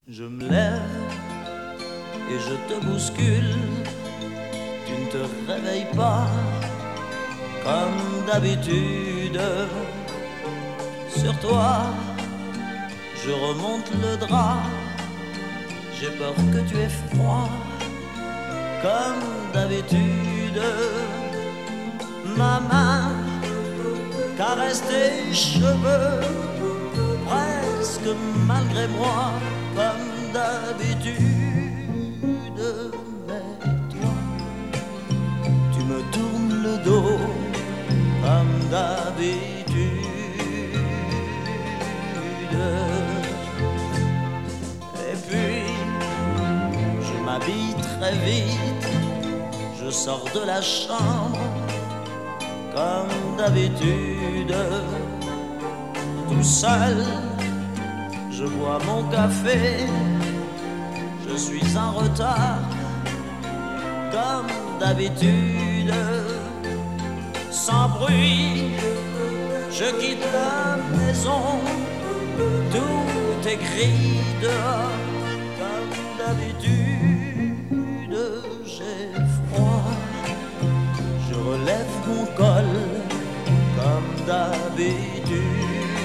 Je me lève et je te bouscule. Tu ne te réveilles pas comme d'habitude. Sur toi, je remonte le drap. J'ai peur que tu aies froid comme d'habitude. Ma main caresse tes cheveux presque malgré moi comme d'habitude. Mais toi, tu me tournes le dos comme d'habitude. Et puis, je m'habille très vite, je sors de la chambre comme d'habitude. Tout seul, je bois mon café, je suis en retard comme d'habitude. Sans bruit, je quitte la maison, tout est gris dehors comme d'habitude. J'ai froid, je relève mon col comme d'habitude.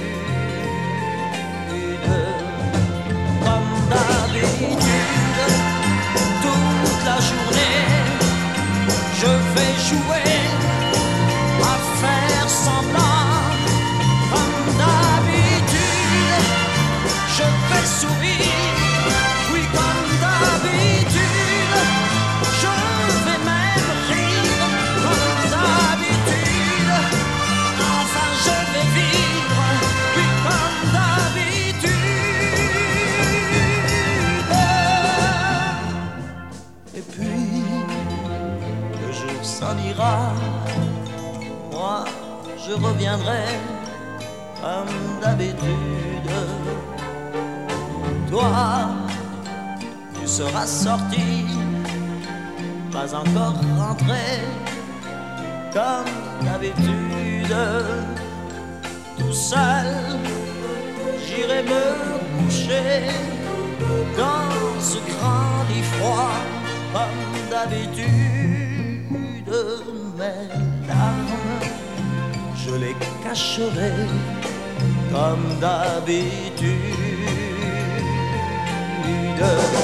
Comme d'habitude, toute la journée, je vais jouer à faire semblant. Comme d'habitude, je vais sourire. Oui, comme d'habitude, je vais même rire. Comme d'habitude, enfin je vais vivre. Oui, comme d'habitude. Et puis, le jour s'en ira. Moi, je reviendrai comme d'habitude. Toi, tu seras sorti, pas encore rentré comme d'habitude. Tout seul, j'irai me coucher dans ce grand lit froid comme d'habitude. Mes larmes, je les cacherai comme d'habitude.